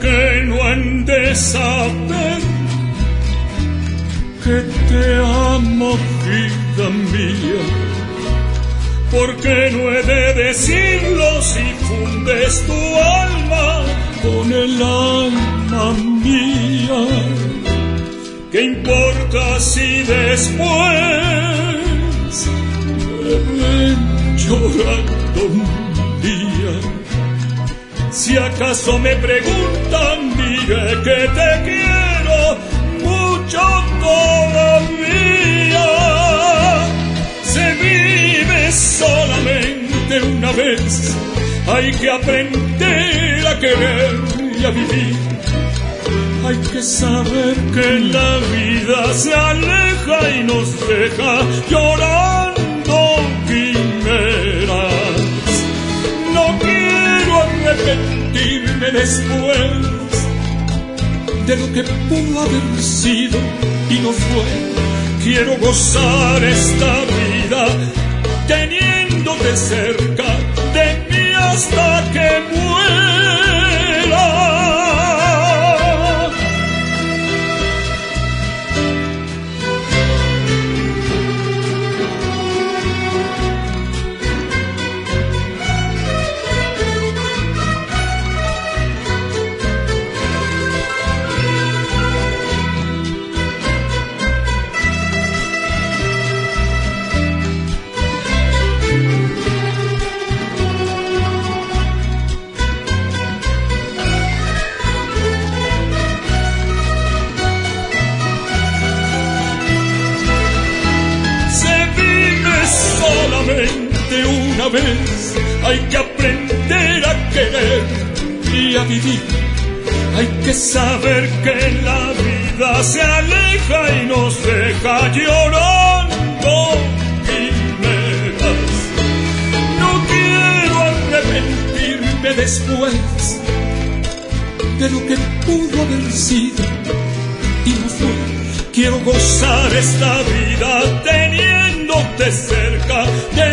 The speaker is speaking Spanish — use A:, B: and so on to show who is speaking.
A: que no han de saber que te amo, vida mía. ¿Por qué no he de decirlo si fundes tu alma con el alma mía? ¿Qué importa si después me ven llorando un día? Si acaso me preguntan, diré que te quiero mucho todavía. Se vive solamente una vez, hay que aprender a querer y a vivir. Hay que saber que la vida se aleja y nos deja llorando quimeras. No quiero arrepentirme después de lo que pudo haber sido y no fue. Quiero gozar esta vida teniéndote cerca de mí hasta que muera. Una vez hay que aprender a querer y a vivir. Hay que saber que la vida se aleja y nos deja llorando quimeras. No quiero arrepentirme después de lo que pudo haber sido y no fue. Quiero gozar esta vida teniéndote cerca de